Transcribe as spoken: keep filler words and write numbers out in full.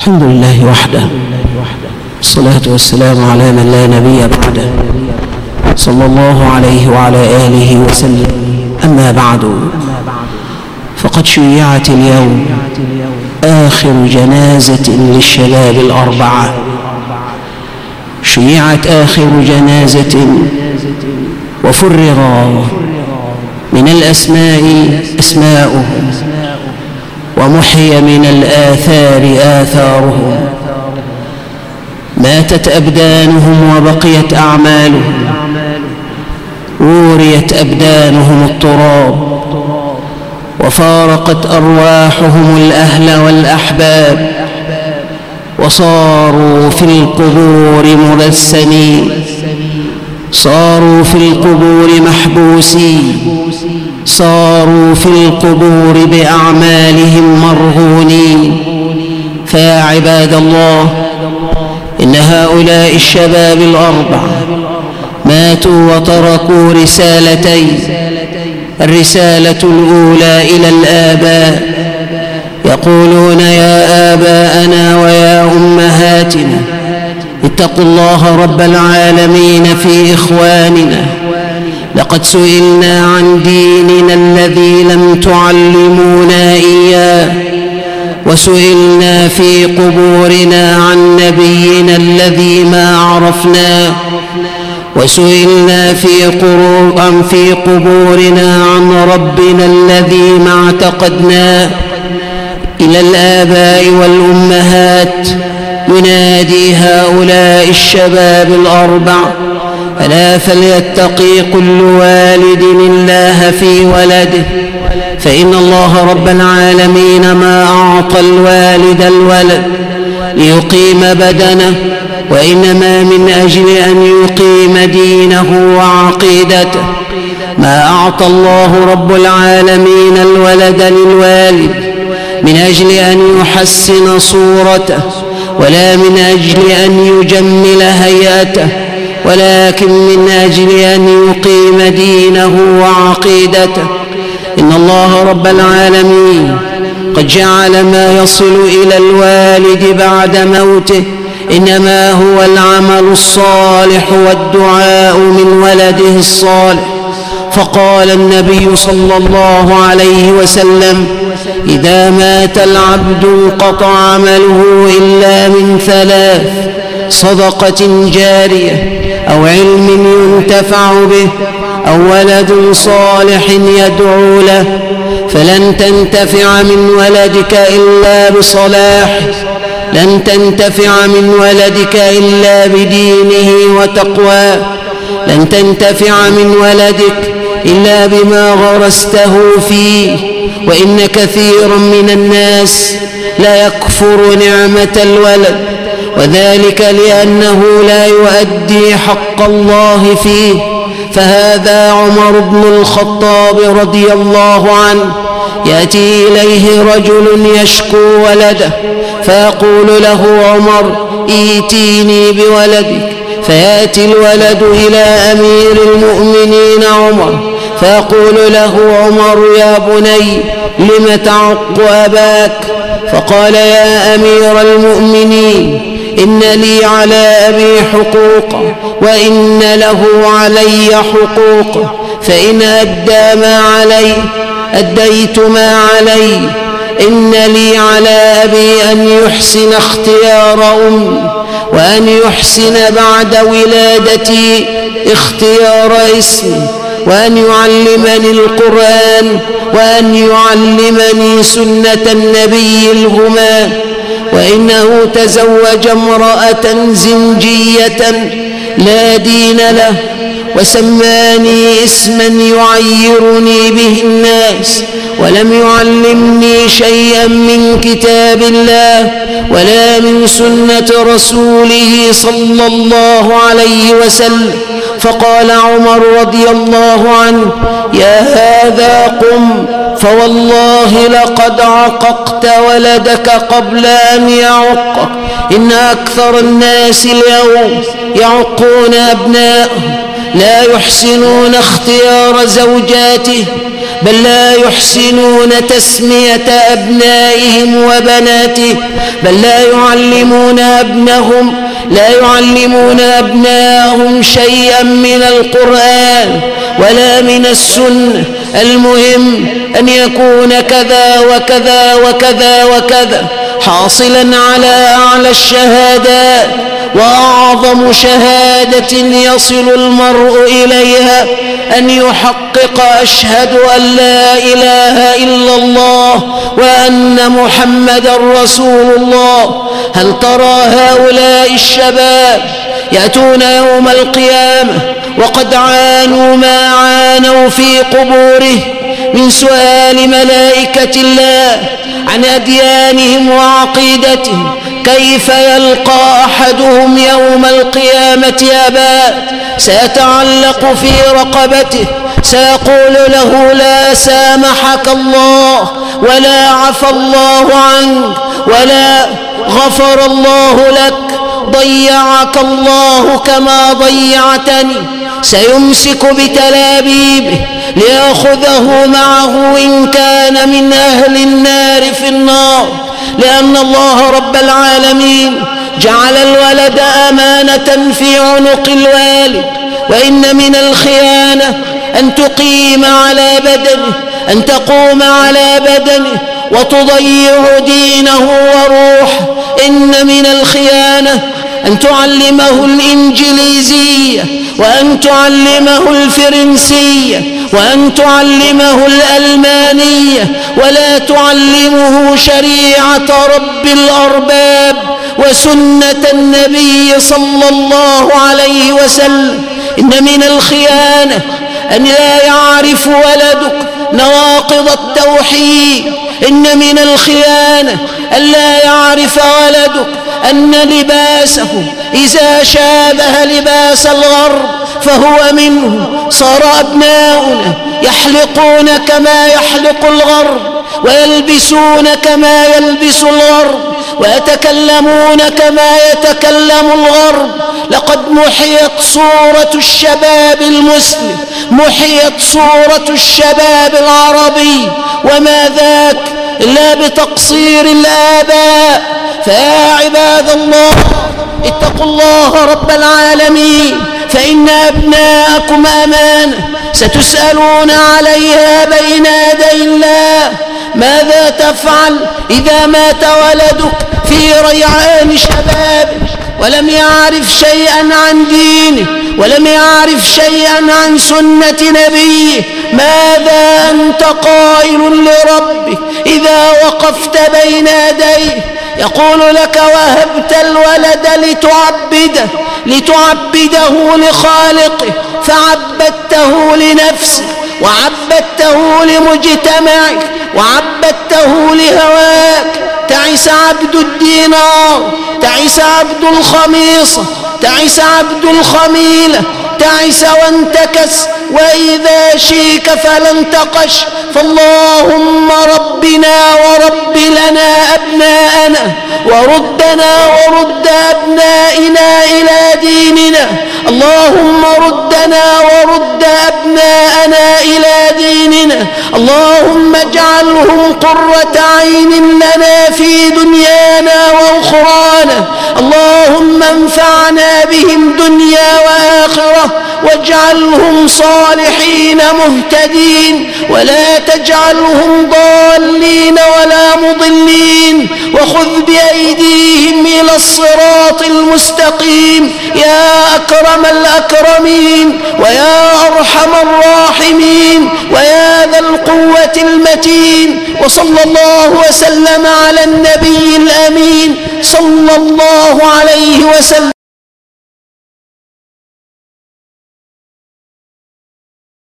الحمد لله وحده، الصلاة والسلام على من لا نبي بعده، صلى الله عليه وعلى آله وسلم. أما بعد، فقد شيعت اليوم آخر جنازة للشباب الأربعة. شيعت آخر جنازة وفرغ من الأسماء أسماؤهم، ومحي من الآثار آثارهم. ماتت أبدانهم وبقيت أعمالهم، وريت أبدانهم التراب، وفارقت أرواحهم الأهل والأحباب، وصاروا في القبور مرسنين، صاروا في القبور محبوسين، صاروا في القبور بأعمالهم مرهونين. فيا عباد الله، إن هؤلاء الشباب الأربعة ماتوا وتركوا رسالتين. الرسالة الأولى إلى الآباء، يقولون: يا آباءنا ويا أمهاتنا، اتقوا الله رب العالمين في إخواننا. لقد سئلنا عن ديننا الذي لم تعلمونا إياه، وسئلنا في قبورنا عن نبينا الذي ما عرفناه، وسئلنا في في قبورنا عن ربنا الذي ما اعتقدناه. إلى الآباء والأمهات ينادي هؤلاء الشباب الأربع: ألا فليتقي كل والد الله في ولده، فإن الله رب العالمين ما أعطى الوالد الولد ليقيم بدنه، وإنما من أجل أن يقيم دينه وعقيدته. ما أعطى الله رب العالمين الولد للوالد من أجل أن يحسن صورته، ولا من أجل أن يجمل هيئته، ولكن من أجل أن يقيم دينه وعقيدته. إن الله رب العالمين قد جعل ما يصل إلى الوالد بعد موته إنما هو العمل الصالح والدعاء من ولده الصالح. فقال النبي صلى الله عليه وسلم: إذا مات العبد انقطع عمله إلا من ثلاث: صدقة جارية، أو علم ينتفع به، أو ولد صالح يدعو له. فلن تنتفع من ولدك إلا بصلاح، لن تنتفع من ولدك إلا بدينه وتقواه، لن تنتفع من ولدك إلا بما غرسته فيه. وإن كثيرا من الناس لا يكفر نعمة الولد، وذلك لأنه لا يؤدي حق الله فيه. فهذا عمر بن الخطاب رضي الله عنه، يأتي إليه رجل يشكو ولده، فيقول له عمر: إيتيني بولدك. فيأتي الولد إلى أمير المؤمنين عمر، فيقول له عمر: يا بني، لم تعق أباك؟ فقال: يا أمير المؤمنين، إن لي على أبي حقوقا، وإن له علي حقوقا، فإن أدى ما علي أديت ما علي. إن لي على أبي أن يحسن اختيار أمي، وأن يحسن بعد ولادتي اختيار اسمي، وأن يعلمني القرآن، وأن يعلمني سنة النبي الهمام. وإنه تزوج امرأة زنجية لا دين له، وسماني اسما يعيرني به الناس، ولم يعلمني شيئا من كتاب الله ولا من سنة رسوله صلى الله عليه وسلم. فقال عمر رضي الله عنه: يا هذا قم، فوالله لقد عققت ولدك قبل أن يعقك. إن أكثر الناس اليوم يعقون أبناءهم، لا يحسنون اختيار زوجاته، بل لا يحسنون تسمية أبنائهم وبناتهم، بل لا يعلمون أبنهم لا يعلمون أبنائهم شيئا من القرآن ولا من السنة. المهم أن يكون كذا وكذا وكذا وكذا حاصلا على أعلى الشهادات. وأعظم شهادة يصل المرء إليها أن يحقق أشهد أن لا إله إلا الله وأن محمدا رسول الله. هل ترى هؤلاء الشباب يأتون يوم القيامة وقد عانوا ما عانوا في قبوره من سؤال ملائكة الله عن أديانهم وعقيدتهم؟ كيف يلقى أحدهم يوم القيامة أباه سيتعلق في رقبته، سيقول له لا سامحك الله ولا عفى الله عنك ولا غفر الله لك، ضيعك الله كما ضيعتني. سيمسك بتلابيبه ليأخذه معه إن كان من أهل النار في النار، لأن الله رب العالمين جعل الولد أمانة في عنق الوالد. وإن من الخيانة أن تقيم على بدنه، أن تقوم على بدنه وتضيع دينه وروحه. إن من الخيانة أن تعلمه الإنجليزية، وأن تعلمه الفرنسية، وأن تعلمه الألمانية، ولا تعلمه شريعة رب الأرباب وسنة النبي صلى الله عليه وسلم. إن من الخيانة أن لا يعرف ولدك نواقض التوحيد. إن من الخيانة أن لا يعرف ولدك أن لباسه إذا شابه لباس الغرب فهو منه. صار أبناؤنا يحلقون كما يحلق الغرب، ويلبسون كما يلبس الغرب، ويتكلمون كما يتكلم الغرب. لقد محيت صورة الشباب المسلم، محيت صورة الشباب العربي، وما ذاك إلا بتقصير الآباء. فيا عباد الله اتقوا الله رب العالمين، فإن أبناءكم أمانة ستسألون عليها بين يدي الله. ماذا تفعل إذا مات ولدك في ريعان شبابه ولم يعرف شيئا عن دينه ولم يعرف شيئا عن سنة نبيه؟ ماذا أنت قائل لربك إذا وقفت بين يديه؟ يقول لك وهبت الولد لتعبده لتعبده لخالقه، فعبدته لنفسك وعبدته لمجتمعك وعبدته لهواك. تعس عبد الدينار، تعس عبد الخميصة، تعس عبد الخميلة، تعس وانتكس، وإذا شيك فلن تقش. فاللهم ربنا ورب لنا أبناءنا، وردنا ورد أبنائنا إلى ديننا. اللهم ردنا ورد أبناءنا إلى ديننا. اللهم اجعلهم قرة عين لنا في دنيانا وأخرانا. اللهم انفعنا بهم دنيا وآخرة، واجعلهم صالحين مهتدين، ولا تجعلهم ضالين ولا مضلين. وخذ بأيديهم إلى الصراط المستقيم يا أكرم الأكرمين ويا أرحم الراحمين ويا ذا القوة المتين. وصلى الله وسلم على النبي الأمين صلى الله عليه وسلم.